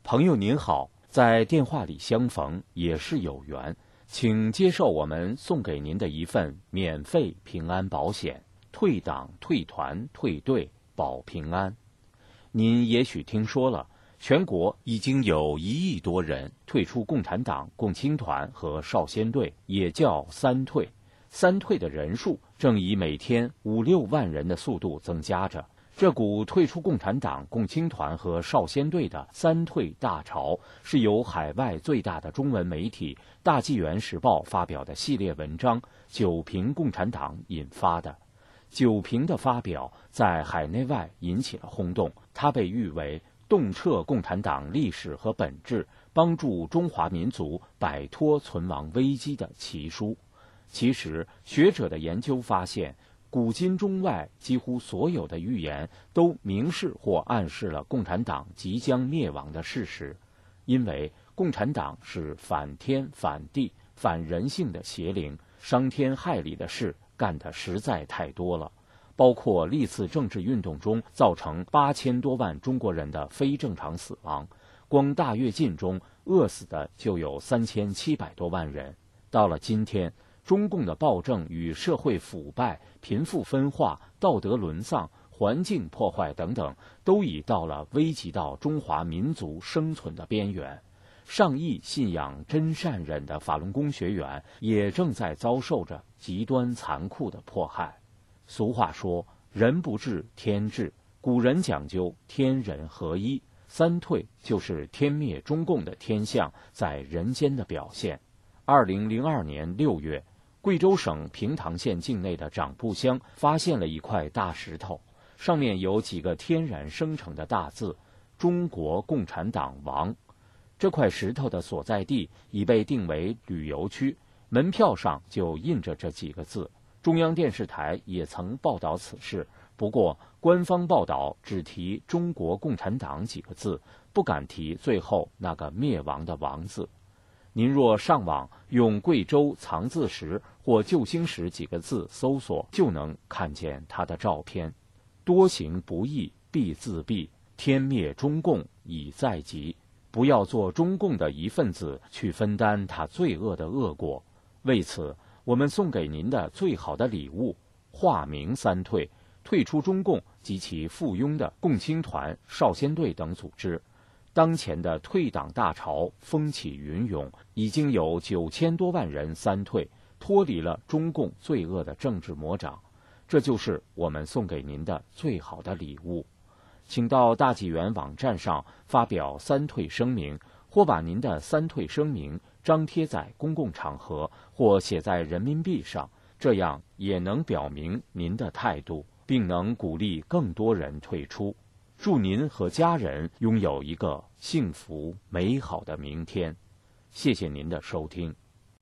朋友您好，在电话里相逢也是有缘，请接受我们送给您的一份免费平安保险，退党、退团、退队保平安。您也许听说了，全国已经有1亿多人退出共产党、共青团和少先队，也叫三退。三退的人数正以每天5、6万人的速度增加着。这股退出共产党、共青团和少先队的三退大潮，是由海外最大的中文媒体《大纪元时报》发表的系列文章《九评共产党》引发的。九评的发表在海内外引起了轰动，它被誉为洞彻共产党历史和本质，帮助中华民族摆脱存亡危机的奇书。其实，学者的研究发现，古今中外几乎所有的预言都明示或暗示了共产党即将灭亡的事实，因为共产党是反天反地反人性的邪灵，伤天害理的事干得实在太多了，包括历次政治运动中造成8000多万中国人的非正常死亡，光大跃进中饿死的就有3700多万人。到了今天，中共的暴政与社会腐败、贫富分化、道德沦丧、环境破坏等等，都已到了危及到中华民族生存的边缘。上亿信仰真善忍的法轮功学员也正在遭受着极端残酷的迫害。俗话说，人不治天治，古人讲究天人合一，三退就是天灭中共的天象在人间的表现。2002年6月，贵州省平塘县境内的长布乡发现了一块大石头，上面有几个天然生成的大字“中国共产党亡”。这块石头的所在地已被定为旅游区，门票上就印着这几个字。中央电视台也曾报道此事，不过官方报道只提中国共产党几个字，不敢提最后那个灭亡的亡字。您若上网用贵州藏字石或救星石几个字搜索，就能看见他的照片。多行不义必自毙，天灭中共已在即。不要做中共的一份子，去分担他罪恶的恶果。为此，我们送给您的最好的礼物，化名三退，退出中共及其附庸的共青团、少先队等组织。当前的退党大潮风起云涌，已经有9000多万人三退，脱离了中共罪恶的政治魔掌。这就是我们送给您的最好的礼物。请到大纪元网站上发表三退声明，或把您的三退声明张贴在公共场合，或写在人民币上，这样也能表明您的态度，并能鼓励更多人退出。祝您和家人拥有一个幸福美好的明天。谢谢您的收听。